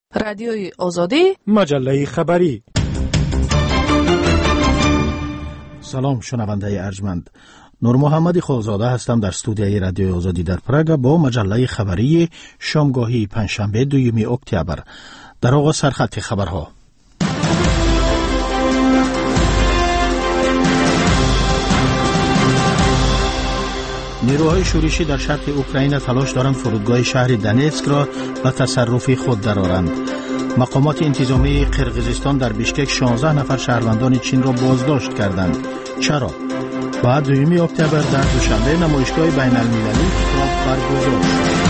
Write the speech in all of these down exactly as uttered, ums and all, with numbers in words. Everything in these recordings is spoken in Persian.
رادیوی آزادی، مجله خبری. سلام شنونده ارجمند، نور محمد خالزاده هستم در استودیوی رادیوی آزادی در پراگ با مجله خبری شامگاهی پنجشنبه دوم اکتبر. در آغاز سرخط خبرها. نیروهای شورشی در شرق اوکراین تلاش دارند فرودگاه شهر دنیتسک را به تصرف خود درآورند. مقامات انتظامی قرقیزستان در بیشکک شانزده نفر شهروندان چین را بازداشت کردند. چرا؟ بعد دوم اکتبر در دوشنبه نمایشگاه بین المللی کتاب برگزار شد.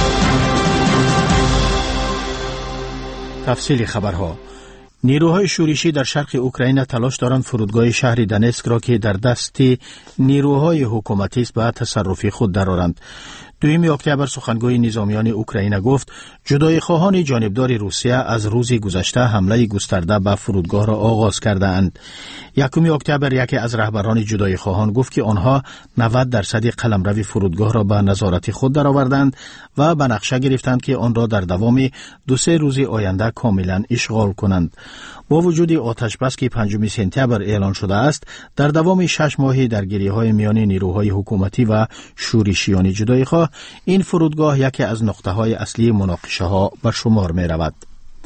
تفصیل خبرها. نیروهای شورشی در شرق اوکراین تلاش دارند فرودگاه شهر دنیتسک را که در دست نیروهای حکومتی است به تصرف خود درآورند. دوم اکتبر سخنگوی نظامیان اوکراین گفت جدای خواهان جانبدار روسیه از روز گذشته حمله گسترده به فرودگاه را آغاز کرده اند. یکم اکتبر یکی از رهبران جدای خواهان گفت که آنها نود درصد قلمرو فرودگاه را به نظارت خود درآوردند و به نقشه گرفتند که آن را در دوام دو سه روز آینده کاملا اشغال کنند. با وجود آتش بس که پنجم سپتامبر اعلان شده است، در دوام شش ماهی درگیری‌های میان نیروهای حکومتی و شورشیان جدای خواه، این فرودگاه یکی از نقطه‌های اصلی مناقشه‌ها به شمار می‌رود.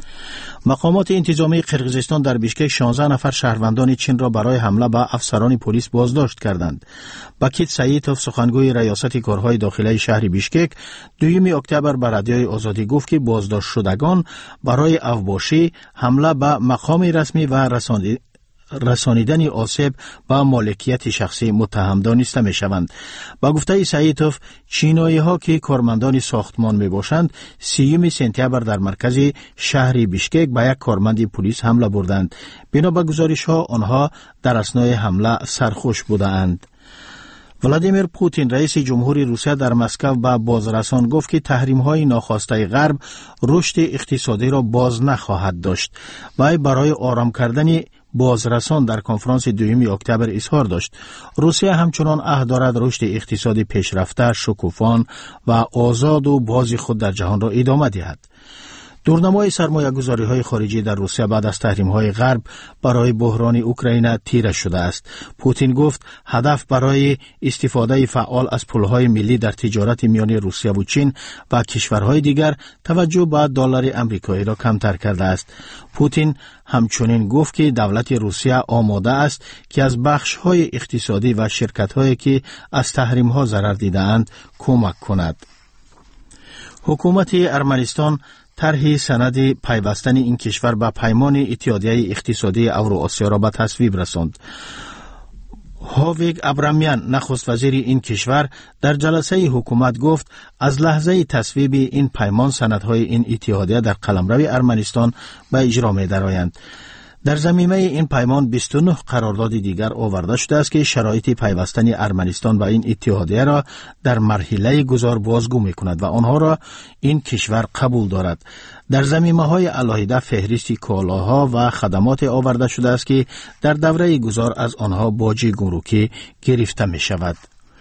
مقامات انتظامی قرقیزستان در بیشکک شانزده نفر شهروندان چین را برای حمله به افسران پلیس بازداشت کردند. باکیت سعیدوف سخنگوی ریاست کارهای داخلی شهر بیشکک دوم اکتبر به رادیوی آزادی گفت که بازداشت شدگان برای اوباشی، حمله به مقام رسمی و رساندن رسانیدن آسیب با مالکیت شخصی متهم دانسته می شوند. با گفته سعیدوف، چینایی ها که کارمندان ساختمان می باشند سیوم سپتامبر در مرکز شهر بیشکک به یک کارمند پلیس حمله بردند. بنا به گزارش ها آنها در اثنای حمله سرخوش بودند. ولادیمیر پوتین رئیس جمهوری روسیه در مسکو به بازرسان گفت که تحریم‌های ناخواسته غرب رشد اقتصادی را باز نخواهد داشت. وی برای آرام کردن بازرسان در کنفرانس دوم اکتبر اظهار داشت روسیه همچنان عهد دارد رشد اقتصادی پیشرفته، شکوفان و آزاد و باز خود در جهان را ادامه دهد. دورنمای سرمایه‌گذاری‌های خارجی در روسیه بعد از تحریم‌های غرب برای بحران اوکراین تیره شده است. پوتین گفت هدف برای استفاده فعال از پل‌های ملی در تجارت میان روسیه و چین و کشورهای دیگر توجه به دلار آمریکایی را کمتر کرده است. پوتین همچنین گفت که دولت روسیه آماده است که از بخش‌های اقتصادی و شرکت‌هایی که از تحریم‌ها ضرر دیده‌اند کمک کند. حکومت ارمنستان طرح سند پیوستن این کشور به پیمان اتحادیه اقتصادی اوراسیا را به تصویب رساند. هاویگ ابرامیان نخست وزیر این کشور در جلسه حکومت گفت از لحظه تصویب این پیمان سندهای این اتحادیه در قلمرو ارمنستان به اجرا می درآیند. در ضمینه این پیمان بیست و نه قرارداد دیگر آورده شده است که شرایط پیوستن ارمنستان به این اتحادیه را در مرحله گذار بازگو می‌کند و آنها را این کشور قبول دارد. در ضمیمه‌های علاهیده فهرستی کالاها و خدمات آورده شده است که در دوره گذار از آنها باج گمرکی گرفته می‌شود.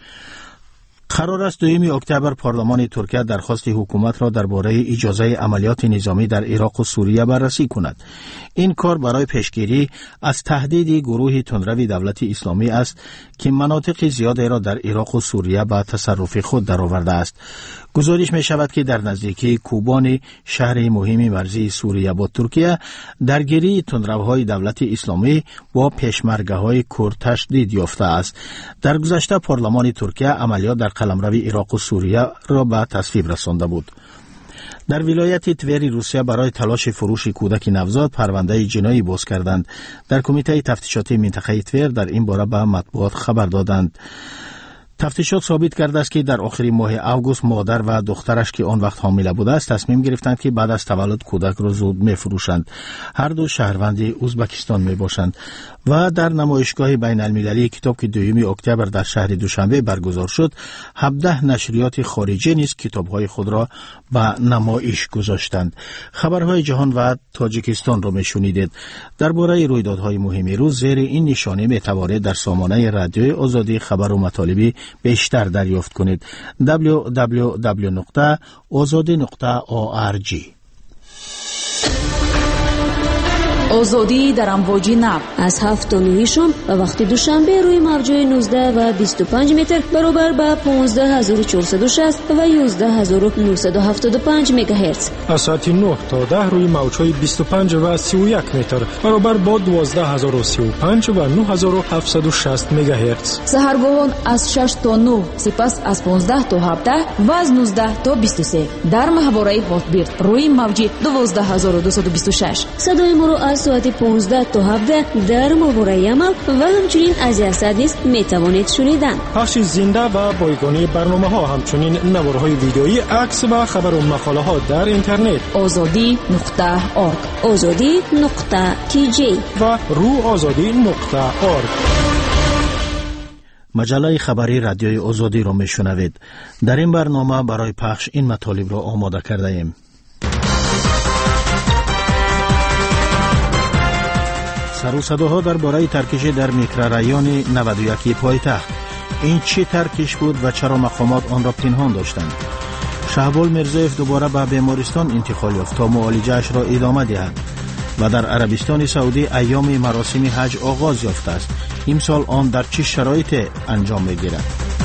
قرار است دوم اکتبر پارلمان ترکیه درخواست حکومت را درباره اجازه عملیات نظامی در عراق و سوریه بررسی کند. این کار برای پیشگیری از تهدید گروه تندرو دولت اسلامی است که مناطق زیادی را در عراق و سوریه به تصرف خود درآورده است. گزارش می شود که در نزدیکی کوبان، شهر مهم مرزی سوریه با ترکیه، درگیری تندروهای دولت اسلامی با پشمرگه‌های کرد تشدید یافته است. در گذشته پارلمان ترکیه عملیات در قلمرو عراق و سوریه را به تصویب رسانده بود. در ولایت توری روسیه برای تلاش فروش کودک نوزاد پرونده جنایی باز کردند. در کمیته تفتیشاتی منطقه تور در این باره به مطبوعات خبر دادند. تفتیشات ثابت کرده است که در آخر ماه اوگوست مادر و دخترش که آن وقت حامله بوده است تصمیم گرفتند که بعد از تولد کودک را زود می‌فروشند. هر دو شهروند ازبکستان میباشند. و در نمایشگاه بین المللی کتاب که دوم اکتبر در شهر دوشنبه برگزار شد، هفده نشریات خارجی نیز کتاب‌های خود را به نمایش گذاشتند. خبرهای جهان و تاجیکستان را میشنیدید. درباره رویدادهای مهم روز زیر این نشانه میتوانید در سامانه رادیوی آزادی خبر و مطالبی بیشتر دریافت کنید. دبلیو دبلیو دبلیو نقطه آزادی نقطه او آر جی آزادی در امواج نو از هفت تا نه شام و وقت دوشنبه روی موج‌های نوزده و بیست و پنج متر برابر با پانزده هزار و چهارصد و شصت و یازده هزار و نهصد و هفتاد و پنج مگاهرتز. از ساعت نه تا ده روی موج‌های بیست و پنج و سی و یک متر برابر با دوازده هزار و سی و پنج و نه هزار و هفتصد و شصت مگاهرتز. سحرگاهان از شش تا نه، سپس از پانزده تا هفده و از نوزده تا بیست و سه در ماهواره هاتبیرد روی موج دوازده هزار و دویست و بیست و شش. صدای ما رو از ساعت پانزده تا هفده در ماهواره عمل و همچنین از یاسد نیست میتوانید شنیدن. پخش زنده و بایگانی برنامه ها، همچنین نوارهای ویدیویی، عکس و خبر و مقاله ها در اینترنت آزادی نقطه اورگ آزادی نقطه تی جی و رو آزادی نقطه اورگ. مجله خبری رادیوی آزادی را میشنوید. در این برنامه برای پخش این مطالب را آماده کرده ایم. سر و صداها درباره ترکش در میکرورایون نود و یک پایتخت. این چه ترکش بود و چرا مقامات آن را پنهان داشتند؟ شهبال میرزایف دوباره به بیمارستان انتقال یافت تا معالجه‌اش را ادامه دهد. و در عربستان سعودی ایام مراسم حج آغاز یافته است. امسال آن در چه شرایطی انجام می‌گیرد؟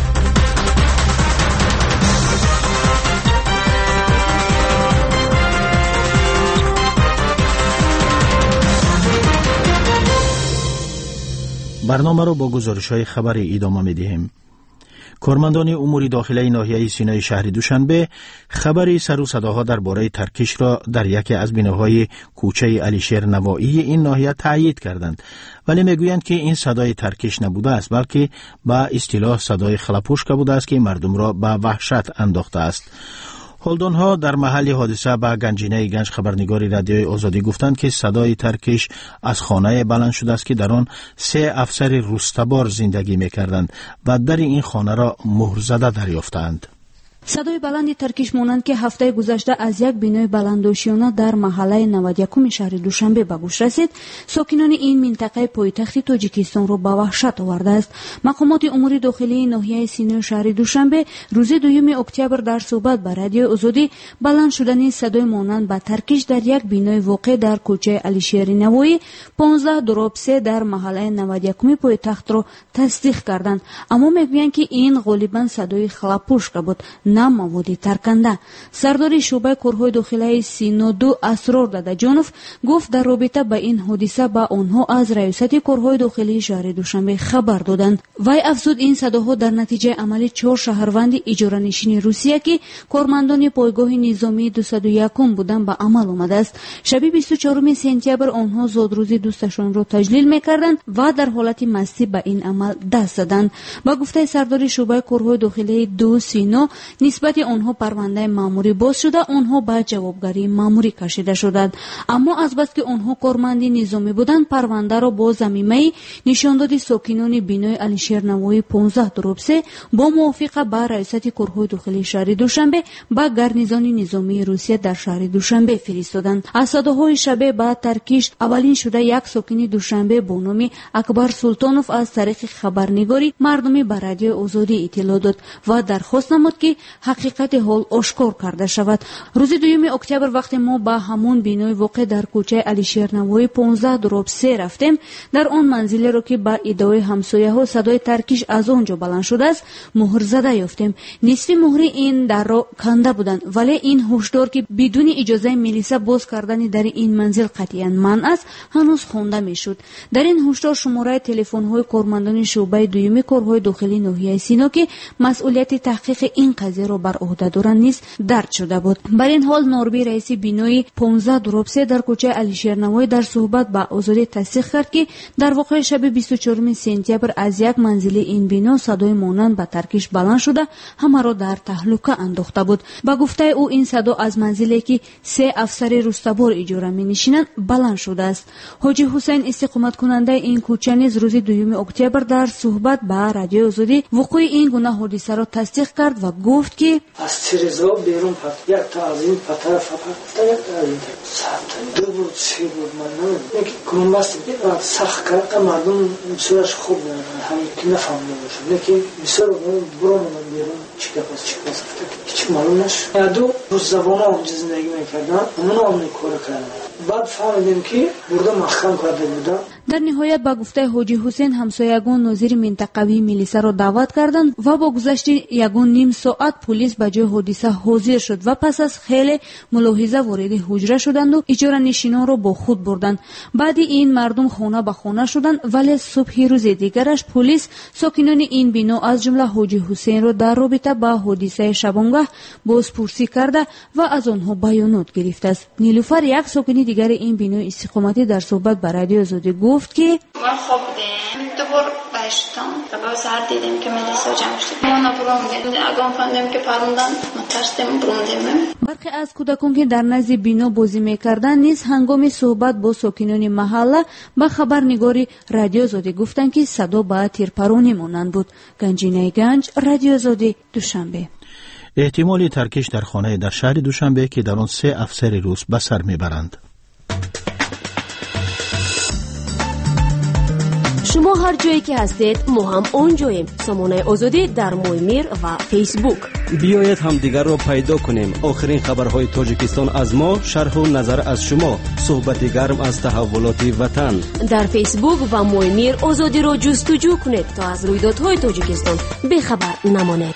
برنامه را با گزارش‌های خبری ادامه می‌دهیم. کارمندان امور داخلی ناحیه سینای شهر دوشنبه خبری سر و صداها درباره ترکش را در یکی از بناهای کوچه علیشیر نوایی این ناحیه تایید کردند، ولی میگویند که این صدای ترکش نبوده است، بلکه با اصطلاح صدای خلاپوشکا بوده است که مردم را به وحشت انداخته است. هلدانها در محل حادثه به گنجینه گنج خبرنگار رادیوی آزادی گفتند که صدای ترکش از خانه بلند شده است که در آن سه افسر روستبار زندگی می‌کردند و در این خانه را مهر زده دریافتند. صدای بلند ترکش مانند که هفته گذشته از یک بنای بلندوشیانه در محله نود و یک شهر دوشنبه به گوش رسید، ساکنان این منطقه پایتخت تاجیکستان را به وحشت آورده است. مقامات امور داخلی ناحیه سینای شهر دوشنبه روز دوم اکتبر در صحبت با رادیو آزادی بلند شدن صدای مانند به ترکش در یک بنای واقع در کوچه علیشیر نوایی پانزده دراب سه در محله نود و یک پایتخت را تصدیق کردند، اما میگویند که این غالبا صدای خلاپوشکا بود، نه مواد ترکنده. سردار شعبه کارهای داخلی سینا دو اسرار دادجانوف گفت در رابطه با این حادثه با آنها از ریاست کارهای داخلی شهر دوشنبه خبر دادند. وی افزود این صداها در نتیجه عمل چهار شهروند اجاره نشین روسیه که کارمندان پایگاه نظامی دویست و یک بودند به عمل آمده است. شب بیست و چهارم سپتامبر آنها زادروزی دوستشان را تجلیل میکردند و در حالت مستی به این عمل دست زدند. با گفته سردار شعبه کارهای داخلی دو سینا نسبت آنها پرونده ماموری باز شده، آنها به جوابگری ماموری کشیده شدند، اما از بس که آنها کارمند نظامی بودند پرونده را با ضمیمه نشانداد ساکنان بنای علیشیر نوایی پانزده دراب سه با موافقه با ریاست کارهای داخلی شهر دوشنبه به گارنیزون نظامی روسیه در شهر دوشنبه فرستادند. از صداهای شب بعد ترکش اولین شده یک ساکن دوشنبه با نام اکبر سلطانوف از طریق خبرنگاری مردمی به رادیو آزادی اطلاع داد و درخواست نمود که حقیقت حال آشکار کرده شود. روز دوم اکتبر وقتی ما با همون بنای واقع در کوچه علیشیر نوایی پانزده دراب سه رفتیم، در آن منزلی را که با ادعای همسایه ها صدای ترکش از آنجا بلند شده است مهر زده یافتیم. نصف مهر این در را کنده بودند، ولی این هشدار که بدون اجازه ملیسا باز کردن در این منزل قطعاً منع است هنوز خوانده میشد. در این هشدار شماره تلفن های کارمندان شعبه دوم کارهای داخلی ناحیه سینا که مسئولیت تحقیق این قضیه را بر عهده دارند نیز درج شده بود. بر این حال نوربی رئیس بنای پانزده دراب سه در کوچه علیشیر نوایی در صحبت با آزادی تصدیق کرد که در واقع شب بیست و چهارم سپتامبر از یک منزل این بنا صدای مانند به ترکش بلند شده همه را در تهلکه انداخته بود. با گفته او این صدا از منزلی که سه افسر روستبار اجاره می نشینند بلند شده است. حاجی حسین استقامت کننده این کوچه نیز روز دوم اکتبر در صحبت با رادیو آزادی وقوع این گونه حادثه را تصدیق کرد و گفت گفت که از تیرزا بیرون پرت یک تا از این پتر فقط یک تا از این ساعت دو بود سه بود من نمیدونم یک گرومبست سخت کرد مردم بسیارش خوب همین که نفهمده باشم لیکن بسیار برو من بیرون چی کپاس چی کپاس هیچ معلوم نشد یادو روز زبان آمجا زندگی میکردن همون آمنی کار کردن بعد فهمیدیم که برده محکم کرده بودن. در نهایت با گفته حاجی حسین همسایگان ناظر منطقوی میلیسا را دعوت کردند و با گذشت یگان نیم ساعت پلیس به جای حادثه حاضر شد و پس از خیلی ملاحظه وارد حجره شدند و اجاره نشینان را با خود بردند. بعد این مردم خانه به خانه شدند ولی صبح روز دیگرش پلیس ساکنان این بنا از جمله حاجی حسین را در رابطه با حادثه شبانگاه بازپرسی کرده و از آنها بیانات گرفته است. نیلوفر یک ساکن دیگر این بنا استقامتی در صحبت با رادیو آزادی گفت که ما خوب دیدیم دوبار باشتم و با ساعت دیدیم که ملیسا جمع شد ما نبروندیم اگام فهمیدیم که پروندن ما ترسیدیم بروندیم. برخی از کودکان که در نزد بنا بازی میکردند نیز هنگام صحبت با ساکنان محله با خبرنگار رادیو آزادی گفتند که صدا با تیرپرانی مانند بود. گنجینه گنج، رادیو آزادی، دوشنبه. احتمال ترکش در خانه در شهر دوشنبه که در آن سه افسر روس به سر میبرند. شما هر جایی که هستید ما هم اون جاییم. سامانه آزادی در مویمیر و فیسبوک. بیایید هم دیگر را پیدا کنیم. آخرین خبرهای تاجیکستان از ما، شرح و نظر از شما، صحبت گرم از تحولات وطن. در فیسبوک و مویمیر آزادی را جستجو کنید تا از رویدادهای تاجیکستان بخبر نمانید.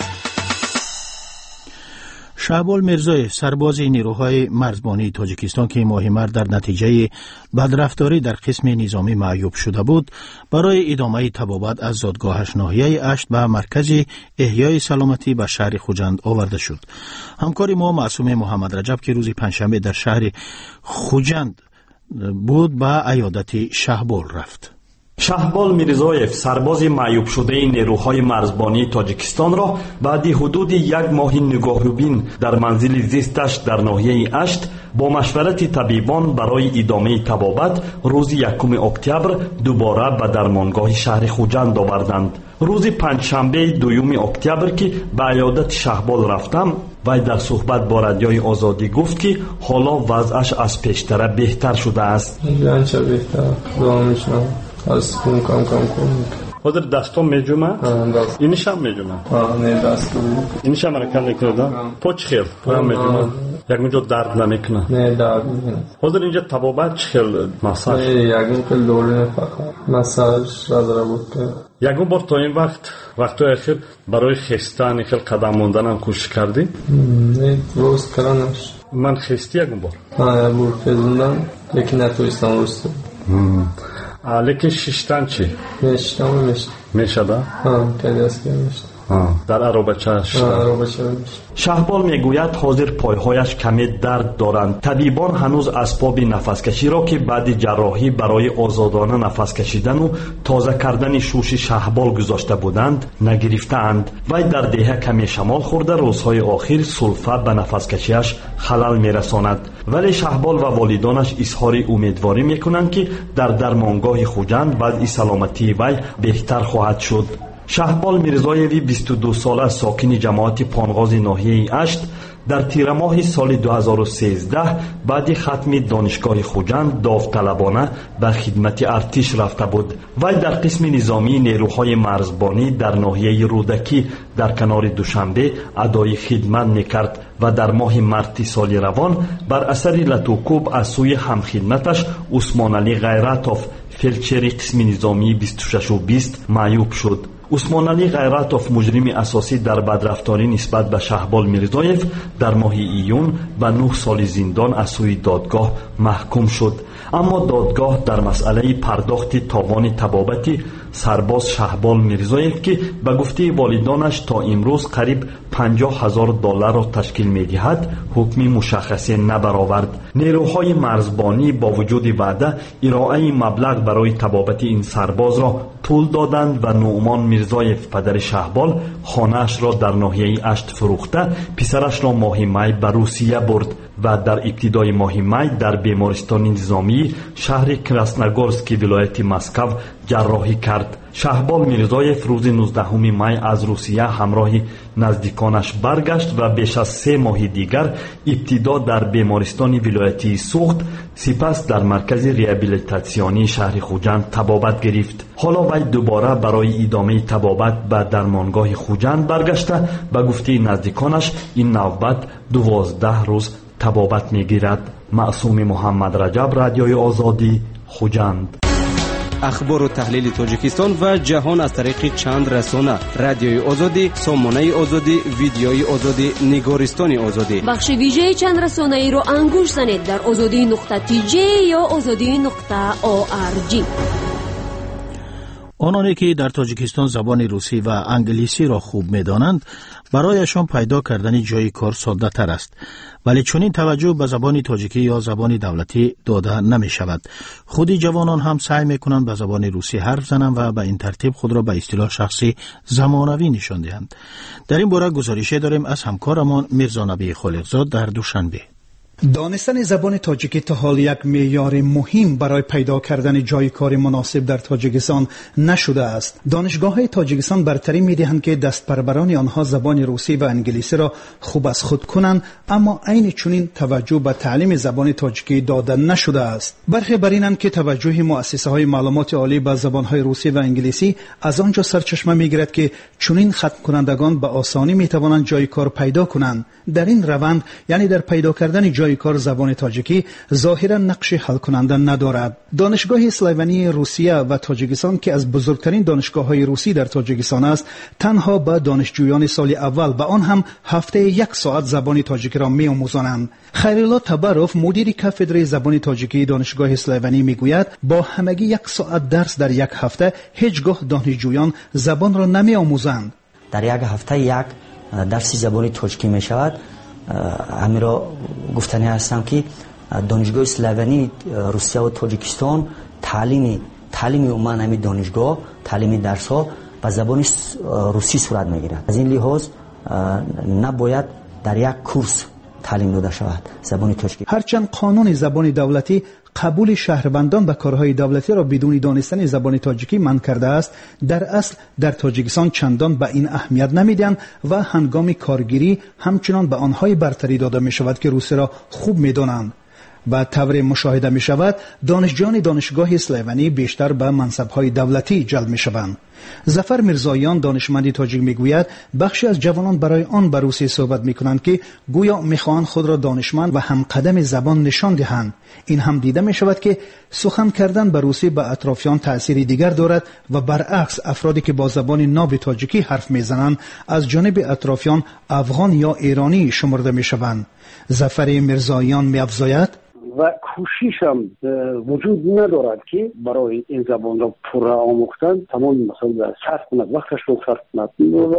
شهبال میرزایف سرباز نیروهای مرزبانی تاجیکستان که ماه مارس در نتیجه بدرفتاری در قسم نظامی معیوب شده بود برای ادامه تبابت از زادگاهش ناحیه اشت به مرکز احیای سلامتی به شهر خوجند آورده شد. همکار ما معصوم محمد رجب که روز پنجشنبه در شهر خوجند بود به عیادت شهبال رفت. شهبال میرزایف سرباز معیوب شده نیروهای مرزبانی تاجیکستان را بعد حدود یک ماه نگاهروبین در منزل زیستش در ناحیه اشت با مشورت طبیبان برای ادامه طبابت روز یکم اکتبر دوباره به درمانگاه شهر خوجند آوردند. روز پنجشنبه دوم اکتبر که به عیادت شهبال رفتم وی در صحبت با رادیوی آزادی گفت که حالا وضعش از پیشتر بهتر شده است. چه بهتر دعا میشنم از کم کم کم کم حاضر دستم میجومه؟ اینش هم میجومه؟ آه نه دستم اینش هم رکن نکرده؟ پوچ خیل؟ پرم میجومه؟ یک منجا درد نمیکنه؟ نه درد میکنه. حاضر اینجا تبابت چه خیل مساج؟ نه یکم که دوره فقط مساج را داره بود که یکم بار تا این وقت وقت اخیر برای خستن خیل قدم موندن هم کوشش کردی؟ نه روز کرانش من خستی یکم بار؟ آه بور خزوندم لیکن نتویستم روسته. لیکن ششتن چی؟ میشتم میشتم میشده؟ ها کلی است که میشتم در عربچه شده. شهبال میگوید حاضر پایهایش کمی درد دارند. طبیبان هنوز اسباب نفسکشی را که بعد جراحی برای آزادانه نفس کشیدن و تازه کردن شوش شهبال گذاشته بودند نگرفتند. وی در دیه کمی شمال خورده روزهای آخر سلفه به نفسکشیش خلل میرساند. ولی شهبال و والدانش اظهار امیدواری میکنند که در درمانگاه خوجند وضع سلامتی وی بهتر خواهد شد. شهبال میرزایوی بیست و دو ساله ساکن جماعت پانغاز ناحیه اشت در تیر ماه سال دو هزار و سیزده بعد ختم دانشگاه خوجند داوطلبانه به خدمت ارتش رفته بود. وی در قسم نظامی نیروهای مرزبانی در ناحیه رودکی در کنار دوشنبه ادای خدمت میکرد و در ماه مارس سال روان بر اثر لطوکوب از سوی همخدمتش عثمان علی غیرتوف فلچر قسم نظامی بیست و شش و بیست معیوب شد. عثمان علی غیرتوف مجرم اساسی در بدرفتاری نسبت به شهبال میرزایف در ماه ایون به نه سال زندان از سوی دادگاه محکوم شد. اما دادگاه در مسئله پرداخت تاوان تبابت سرباز شهبال میرزایف که به گفته والدانش تا امروز قریب پنجاه هزار دلار را تشکیل می‌دهد حکم مشخصی نبرآورد. نیروهای مرزبانی با وجود وعده ارائه مبلغ برای تبابت این سرباز را طول دادند و نعمان میرزایف پدر شهبال خانه‌اش را در ناحیه اشت فروخته پسرش را ماه می به روسیه برد و در ابتدای ماه می در بیمارستان نظامی شهر کراسنگورسک ولایت مسکو جراحی کرد. شهبال میرزایف روز نوزدهم می از روسیه همراه نزدیکانش برگشت و بیش از سه ماه دیگر ابتدا در بیمارستان ولایتی سوخت، سپس در مرکز ریابیلیتاسیونی شهر خوجند طبابت گرفت. حالا وی دوباره برای ادامه طبابت به درمانگاه خوجند برگشته. به گفته نزدیکانش این نوبت دوازده روز طبابت میگیرد. معصوم محمد رجب، رادیوی آزادی، خوجند. اخبار و تحلیل تاجیکستان و جهان از طریق چند رسانه: رادیوی آزادی، سامانه آزادی، ویدیوی آزادی، نگارستان آزادی. بخش ویژه چند رسانه ای رو انگوش زنید در آزادی نقطه تی جی یا آزادی نقطه او آر جی. آنانی که در تاجیکستان زبان روسی و انگلیسی را خوب می‌دانند، برایشان پیدا کردن جای کار ساده تر است، ولی چون این توجه به زبان تاجیکی یا زبان دولتی داده نمی شود. خودی جوانان هم سعی می کنند به زبان روسی حرف زنند و به این ترتیب خود را به اصطلاح شخصی زمانوی نشان دهند. در این باره گزارشی داریم از همکارمان میرزا نبی خالقزاد در دوشنبه. دانستن زبان تاجیکی تا حال یک معیار مهم برای پیدا کردن جای کار مناسب در تاجیکستان نشده است. دانشگاه‌های تاجیکستان برتری می‌دهند که دستپروران آنها زبان روسی و انگلیسی را خوب از خود کنند، اما عین چنین توجه به تعلیم زبان تاجیکی داده نشده است. برخی بر اینند که توجه مؤسسه‌های معلومات عالی به زبان‌های روسی و انگلیسی از آنجا سرچشمه می‌گیرد که چنین ختم کنندگان به آسانی می‌توانند جای کار پیدا کنند. در این روند، یعنی در پیدا کردن جای کار زبان تاجیکی، ظاهرا نقش حل کننده ندارد. دانشگاه اسلوونی روسیه و تاجیکستان که از بزرگترین دانشگاه‌های روسی در تاجیکستان است، تنها به دانشجویان سال اول و آن هم هفته یک ساعت زبان تاجیکی را می‌آموزانند. خیرالله تبروف، مدیر کاتدرای زبان تاجیکی دانشگاه اسلوونی میگوید با همگی یک ساعت درس در یک هفته هیچگاه دانشجویان زبان را نمی‌آموزند. در یک هفته یک درس زبان تاجیکی می‌شود. همین را گفتنی هستم که دانشگاه اسلوونی روسیه و تاجیکستان تعلیمی تعلیمی عموما همین دانشگاه تعلیمی درس ها به زبان روسی صورت میگیرد. از این لحاظ نباید در یک کورس تعلیم داده شود زبان تاجیکی. هرچند قانون زبان دولتی قبول شهروندان به کارهای دولتی را بدون دانستن زبان تاجیکی منع کرده است، در اصل در تاجیکستان چندان به این اهمیت نمیدهند و هنگام کارگیری همچنان به آنهای برتری داده می شود که روسی را خوب می دانند. و طور مشاهده می شود دانشجویان دانشگاه اسلوونی بیشتر به منصب‌های دولتی جلب می شوند. ظفر میرزاییان، دانشمند تاجیک میگوید بخشی از جوانان برای آن به روسی صحبت میکنند که گویا میخواهند خود را دانشمند و همقدم زبان نشان دهند. این هم دیده می شود که سخن کردن به روسی به اطرافیان تأثیری دیگر دارد و برعکس افرادی که با زبان ناب تاجیکی حرف میزنند از جانب اطرافیان افغان یا ایرانی شمرده میشوند. ظفر میرزاییان میافزاید و کوشش هم وجود ندارد که برای این زبان را پوره آموختن تمام مثلا صرف کند، وقتش رو صرف کند. و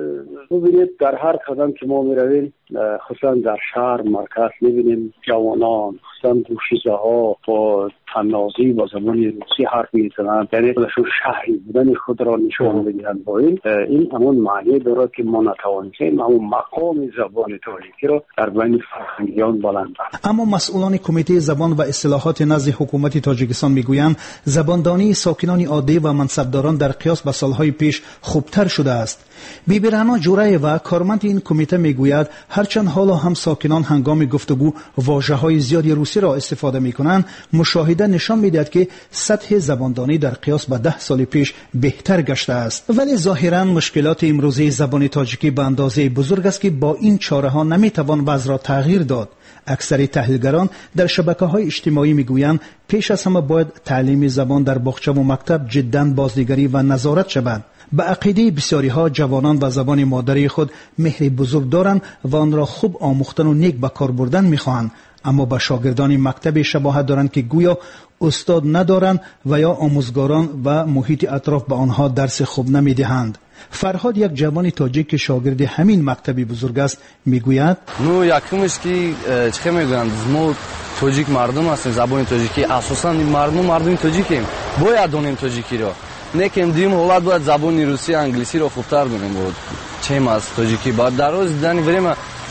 ببینید در هر قدم که ما می رویم، خصوصا در شهر مرکز می بینیم جوانان خصوصا دوشیزه ها با تنازی با زبان روسی حرف می زنند، یعنی خودشون شهری بودن خود را نشان میدهند. با این این همون معنی دارد که ما نتوانیم همون مقام زبان تاجیکی را در بین فرهنگیان بلند کنیم. اما مسئولان کمیته زبان و اصلاحات نزد حکومت تاجیکستان میگویند زباندانی ساکنان عادی و منصبداران در قیاس به سالهای پیش خوبتر شده است. بیبی رعنا جورایوا، کارمند این کمیته میگوید هرچند حالا هم ساکنان هنگام گفتگو واژه‌های زیادی روسی را استفاده میکنند، مشاهده نشان میدهد که سطح زباندانی در قیاس به ده سال پیش بهتر گشته است. ولی ظاهرا مشکلات امروزی زبان تاجیکی به اندازه بزرگ است که با این چاره‌ها نمیتوان وضع را تغییر داد. اکثر تحلیلگران در شبکه‌های اجتماعی میگویند پیش از همه باید تعلیم زبان در باغچه و مکتب جداً بازنگری و نظارت شود. به عقیده بسیاری ها جوانان و زبان مادری خود مهر بزرگ دارند و آن را خوب آموختن و نیک به کار بردن میخواهند، اما به شاگردان مکتب شباهت دارند که گویا استاد ندارند و یا آموزگاران و محیط اطراف به آنها درس خوب نمیدهند. فرهاد، یک جوان تاجیک که شاگرد همین مکتبی بزرگ است، میگوید نو یکمش که چه میگویند ما تاجیک مردم هستیم، زبان تاجیکی اساسا مردم مردم تاجیکیم، باید دونیم تاجیکی را. نکیم دیم حالت باید زبان روسی انگلیسی را خوبتر دونیم. بود چیم از تاجیکی بعد در روز دیدن بریم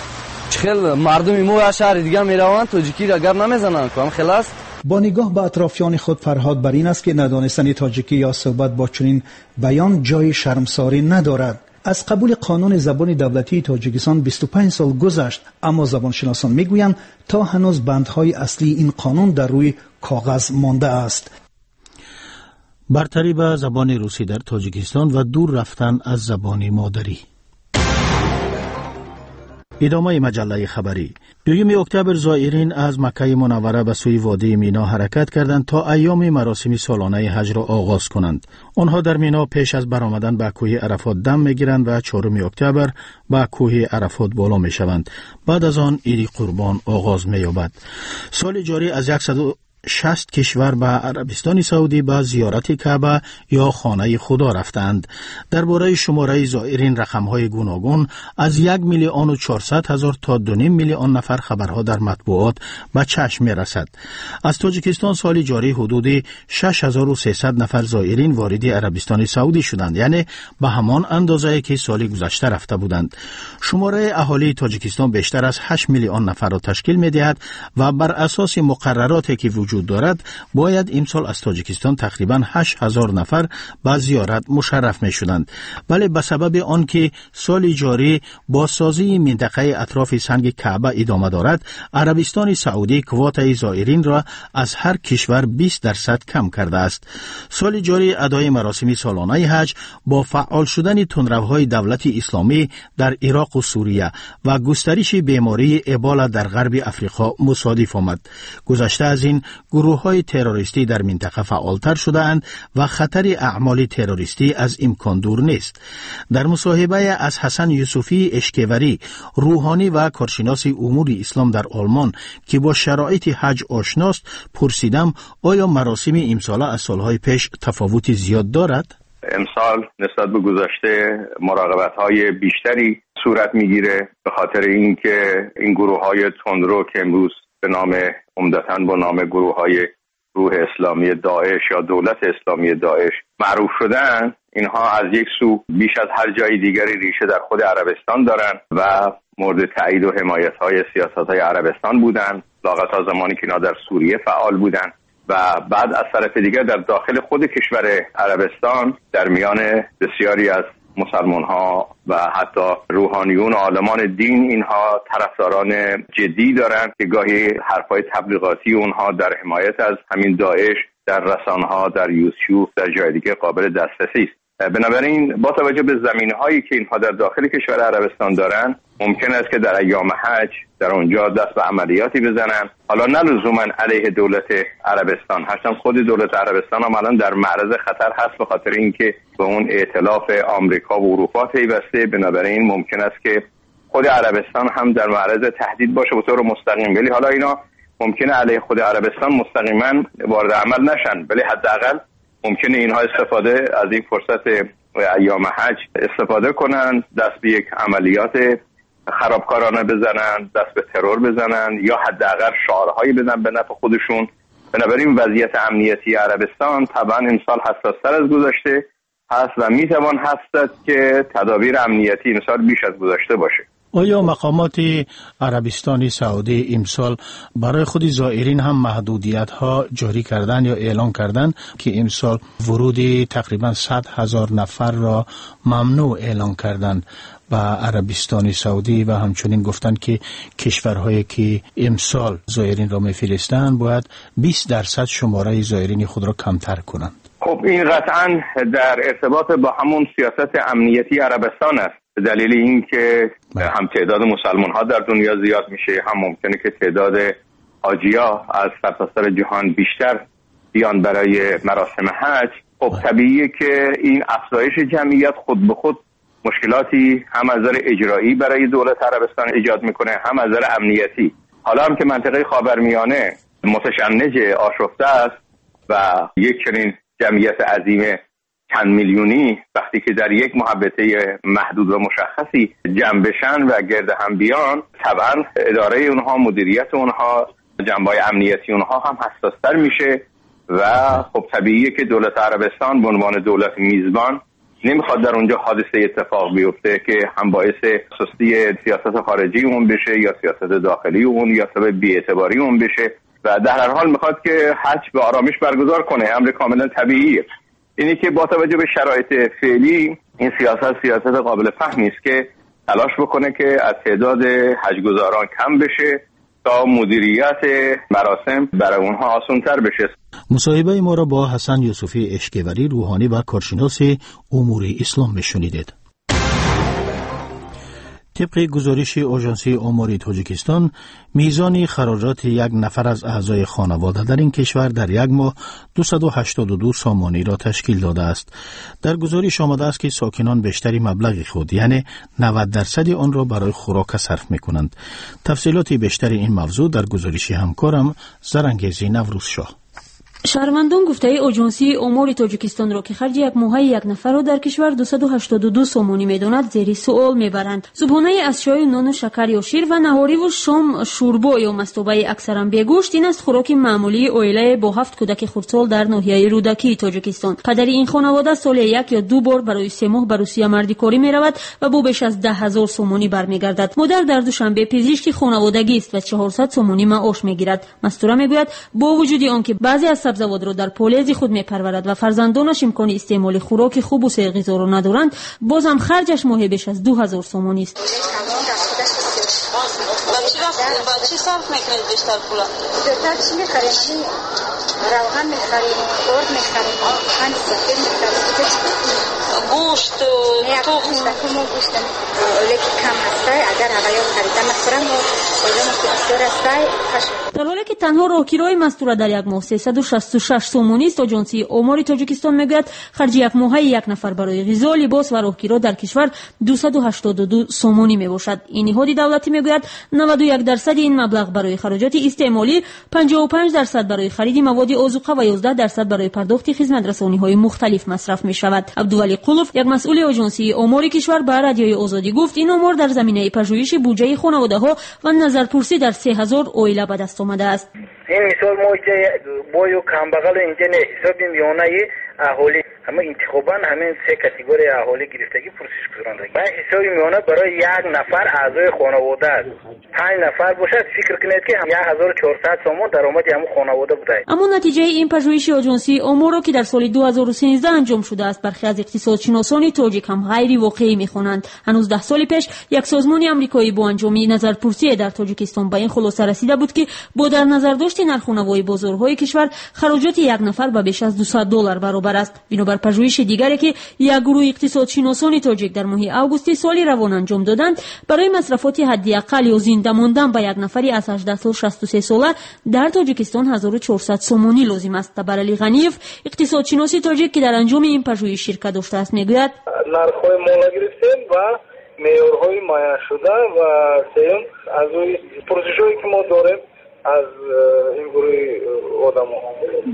خیلی مردم ما شهر دیگه میروند تاجیکی را اگر نمیزنن کام خلاص. با نگاه به اطرافیان خود فرهاد بر این است که ندانستن تاجیکی یا صحبت با چنین بیان جای شرمساری ندارد. از قبول قانون زبان دولتی تاجیکستان بیست و پنج سال گذشت، اما زبانشناسان میگویند تا هنوز بندهای اصلی این قانون در روی کاغذ مانده است. برتری به زبان روسی در تاجیکستان و دور رفتن از زبان مادری. ادامه مجله خبری. دوم اکتبر زائرین از مکه منوره به سوی وادی مینا حرکت کردند تا ایام مراسم سالانه حج را آغاز کنند. آنها در مینا پیش از برآمدن به کوه عرفات دم میگیرند و چهارم اکتبر به کوه عرفات بالا میشوند. بعد از آن عید قربان آغاز مییابد. سال جاری از صد و شصت کشور به عربستان سعودی به زیارت کعبه یا خانه خدا رفتند. درباره شماره زائرین رقم‌های گوناگون از یک میلیون و چهارصد هزار تا دو نیم میلیون نفر خبرها در مطبوعات به چشم می‌رسد. از تاجیکستان سال جاری حدود شش هزار و سیصد نفر زائرین وارد عربستان سعودی شدند، یعنی به همان اندازه‌ای که سال گذشته رفته بودند. شماره اهالی تاجیکستان بیشتر از هشت میلیون نفر را تشکیل می‌دهد و بر اساس مقرراتی که وجود دارد باید امسال از تاجیکستان تقریباً هشت هزار نفر به زیارت مشرف می شدند، ولی به سبب آنکه سال جاری بازسازی منطقه اطراف سنگ کعبه ادامه دارد، عربستان سعودی کوتای زائرین را از هر کشور بیست درصد کم کرده است. سال جاری ادای مراسم سالانه حج با فعال شدن تندروهای دولت اسلامی در عراق و سوریه و گسترش بیماری ابولا در غرب افریقا مصادف آمد. گذشته از این گروه‌های تروریستی در منطقه فعالتر شده‌اند و خطر اعمال تروریستی از امکان دور نیست. در مصاحبه از حسن یوسفی اشکوری، روحانی و کارشناس امور اسلام در آلمان که با شرایط حج آشناست، پرسیدم آیا مراسم امسال از سالهای پیش تفاوت زیاد دارد؟ امسال نسبت به گذشته مراقبت‌های بیشتری صورت می‌گیره به خاطر اینکه این گروه‌های تندرو که امروز به نام عمدتاً با نام گروه‌های روح اسلامی داعش یا دولت اسلامی داعش معروف شدن، اینها از یک سو بیش از هر جای دیگری ریشه در خود عربستان دارن و مورد تایید و حمایت‌های سیاست‌های عربستان بودن، لااقل تا زمانی که اینا در سوریه فعال بودن و بعد از طرف دیگر در داخل خود کشور عربستان در میان بسیاری از مسلمان ها و حتی روحانیون و عالمان دین اینها طرفداران جدی دارند که گاهی حرفای تبلیغاتی اونها در حمایت از همین داعش در رسانه ها، در یوتیوب، در جای دیگه قابل دسترسی است. بنابراین با توجه به زمینه‌هایی که اینها در داخل کشور عربستان دارن، ممکن است که در ایام حج در اونجا دست به عملیاتی بزنن، حالا نه لزوما علیه دولت عربستان، هرچند خود دولت عربستان هم الان در معرض خطر هست به خاطر اینکه به اون ائتلاف آمریکا و اروپا پیوسته. بنابراین ممکن است که خود عربستان هم در معرض تهدید باشه به طور مستقیم، ولی حالا اینا ممکنه علیه خود عربستان مستقیما وارد عمل نشن، ولی حداقل ممکنه اینها استفاده از این فرصت ایام حج استفاده کنند، دست به یک عملیات خرابکارانه بزنند، دست به ترور بزنند یا حداقل شعارهایی بدن به نفع خودشون. بنابراین وضعیت امنیتی عربستان طبعا امسال حساس‌تر از گذشته هست و میتوان هست که تدابیر امنیتی امسال بیش از گذشته باشه. آیا مقامات عربستان سعودی امسال برای خود زائرین هم محدودیت ها جاری کردن یا اعلان کردن که امسال ورود تقریبا صد هزار نفر را ممنوع اعلان کردند به عربستان سعودی و همچنین گفتند که کشورهایی که امسال زائرین را میفرستند باید بیست درصد شماره زائرین خود را کمتر کنند؟ خب این قطعا در ارتباط با همون سیاست امنیتی عربستان است، به دلیل اینکه هم تعداد مسلمان ها در دنیا زیاد میشه، هم ممکنه که تعداد حاجی‌ها از سرتاسر جهان بیشتر بیان برای مراسم حج. خب طبیعیه که این افزایش جمعیت خود به خود مشکلاتی هم از نظر اجرایی برای دولت عربستان ایجاد میکنه، هم از نظر امنیتی. حالا هم که منطقه خاورمیانه متشنج آشفته است و یک چنین جمعیت عظیم چند میلیونی وقتی که در یک محوطه محدود و مشخصی جمع بشن و گرد هم بیان، طبعا اداره اونها، مدیریت اونها، جنبه‌های امنیتی اونها هم حساس‌تر میشه و خب طبیعیه که دولت عربستان به عنوان دولت میزبان نمیخواد در اونجا حادثه اتفاق بیفته که هم باعث سستی سیاست خارجی اون بشه یا سیاست داخلی اون یا سبب بی‌اعتباری اون بشه و در هر حال میخواد که حج به آرامش برگزار کنه. امر کاملا طبیعیه. اینی که با توجه به شرایط فعلی این سیاست سیاست قابل فهمی است که تلاش بکنه که از تعداد حج‌گزاران کم بشه تا مدیریت مراسم برای اونها آسان‌تر بشه. مصاحبه ما را با حسن یوسفی اشکوری، روحانی و کارشناس امور اسلام میشنیدید. طبق گزارش آژانس آمار تاجیکستان، میزان خراجات یک نفر از اعضای خانواده در این کشور در یک ماه دویست و هشتاد و دو سامانی را تشکیل داده است. در گزارش آمده است که ساکنان بیشتری مبلغ خود یعنی نود درصد آن را برای خوراک صرف می‌کنند. تفصیلات بیشتری این موضوع در گزارش همکارم زرنگیزی نوروز شاه. شهروندان گفته آژانسی آمار تاجیکستان را که خرج یک ماهی یک نفر را در کشور دویست و هشتاد و دو سامانی میداند زیر سوال میبرند. صبحانه از چای، نان و شکر یا شیر و نهاری و شام شوربا یا مستوبه اکثرا بیگوشت این است خوراک معمولی عائله با هفت کودک خردسال در ناحیه رودکی تاجیکستان. پدر این خانواده سال یک یا دو بار برای سه ماه به روسیه مردی کاری میرود و با بیش از ده هزار سامانی برمیگردد. مادر در دوشنبه پزشکی خانوادگی است و چهارصد سامانی معاش میگیرد. مستوره میگوید با وجود آنکه بعضی از سبزوات را در پولیز خود میپرورد و فرزندانش امکان استعمال خوراک خوب و سیر غذا را ندارند، باز هم خرجش ماهی بیش از دو هزار سامانی است. چی صرف میکنید بیشتر پولا؟ بیشتر چی میخریم؟ روغن میخریم، خورد میخریم، خند سفید میخریم، گوشت، تخم تخم گوشت لیکی کم هسته اگر هوایان خریدن مستورم و خودمون که بسیار هسته. در حالی که تنها راهگیری مستوره در یک ماه سیصد و شصت و شش سامانی است، آژانس آمار تاجیکستان میگوید خرج یک ماهی یک نفر برای غذا، لباس و راهگیری در کشور دویست و هشتاد و دو سامانی میباشد. این نهاد دولتی میگوید نود و یک درصد این مبلغ برای خراجات استعمالی، پنجاه و پنج درصد برای خرید مواد آذوقه و یازده درصد برای پرداخت خدمات رسانی‌های مختلف مصرف میشود. عبدولی قلوف، یک مسئول آژانس آمار کشور، به رادیوی آزادی گفت این آمار در زمینه پژوهش بودجه خانواده‌ها و نظرپرسی در سه هزار عائله به دست آمده است. این مثال ما بوی و کمبغل اینجا نه حساب میانه اهالی همه انتخابا همین سه کاتگوری اهالی گرفتگی پرسش گذارنده. من حساب میانه برای یک نفر اعضای خانواده است. پنج نفر باشد فکر کنید که هم هزار و چهارصد سوم درآمد همون خانواده بوده. اما نتیجه این پژوهش آژانس آمار که در سال دو هزار و سیزده انجام شده است برخی از اقتصادشناسان تاجیک هم غیر واقعی میخوانند. هنوز ده سال پیش یک سازمان آمریکایی با انجام نظرپرسی در تاجیکستان به این خلاصه رسیده بود که با در نظر داشت نرخ‌ونمای بازارهای کشور خراجات یک نفر به بیش از دویست دلار برابر است. بنابر پژوهش دیگری که یک گروه اقتصادشناسان تاجیک در ماه آگوست سال روان انجام دادند، برای مصرفات حداقل یا زنده ماندن به یک نفری از هجده تا شصت و سه ساله در تاجیکستان هزار و چهارصد سامانی لازم است. تبرعلی غنیف، اقتصادشناس تاجیک که در انجام این پژوهش شرکت داشته است، میگوید نرخ‌های مالا گرفتیم و معیارهای معین شده و سیون از روی پروسش‌هایی که ما داریم از این گروه آدم ها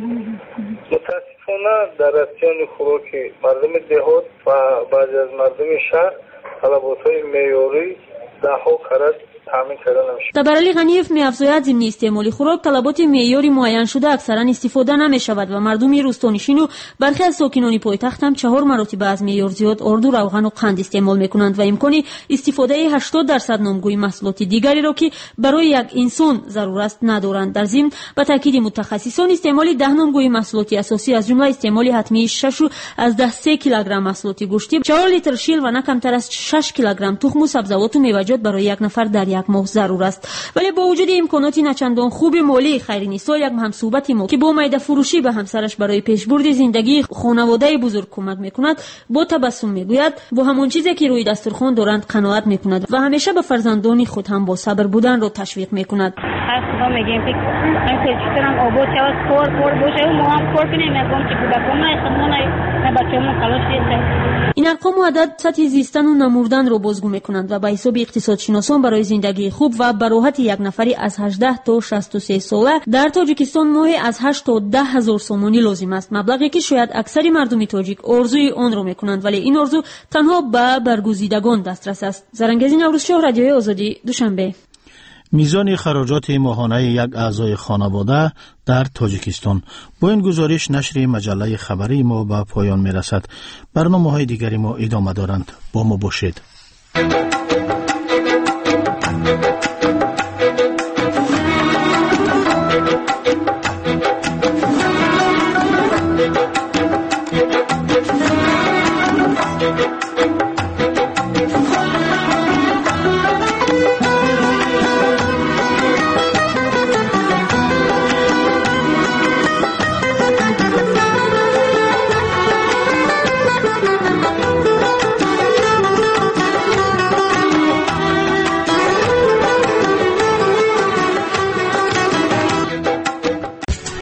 متاسفانه در رسیان خوراک مردم دهات و بعضی از مردم شهر طلبات های معیاری ده ها کرد تامین کردن نمیشه. تبرعلی غنیف می‌افزاید ضمن استعمال خوراک طلبات معیاری معین شده اکثرا استفاده نمی‌شود و مردم روستانشین و برخی از ساکنان پایتخت هم چهار مرتبه از معیار زیاد آرد و روغن و قند استعمال می‌کنند و امکان استفاده هشتاد درصد نامگوی محصولات دیگری را که برای یک انسان ضرورت است ندارند. در ضمن به تاکید متخصصان استعمال ده نامگوی محصولات اساسی از جمله استعمال حتمی شش از ده سه کیلوگرم محصولات گوشتی، چهار لیتر شیر و نه کمتر از شش کیلوگرم تخم و سبزیجات و میوه‌جات برای یک نفر در یک ماه ضرور است. ولی با وجود امکانات نچندان خوب مالی خیرنیسا، یک همصحبت ما که با میده فروشی به همسرش برای پیشبرد زندگی خانواده بزرگ کمک میکند با تبسم میگوید با همون چیزی که روی دسترخوان دارند قناعت میکند و همیشه به فرزندان خود هم با صبر بودن را تشویق میکند. هر صبح میگیم که این کلچترم آباد شود کار کار باشه و ما هم کار کنیم میگم که کودکان نه خودمون نه بچه‌مون خلاص شد. این ارقام و عدد سطح زیستن و نمردن را بازگو میکنند و به حساب اقتصادشناسان برای زندگی خوب و براحت یک نفری از هجده تا شصت و سه ساله در تاجیکستان ماهی از هشت تا ده هزار سامانی لازم است، مبلغی که شاید اکثر مردم تاجیک آرزوی آن را میکنند ولی این آرزو تنها به برگزیدگان دسترس است. زرنگیزی نوروز شاه، رادیوی آزادی، دوشنبه. میزان خراجات ماهانه یک اعضای خانواده در تاجیکستان. با این گزارش نشر مجله خبری ما به پایان میرسد. برنامه‌های دیگری ما ادامه دارند. با ما باشید.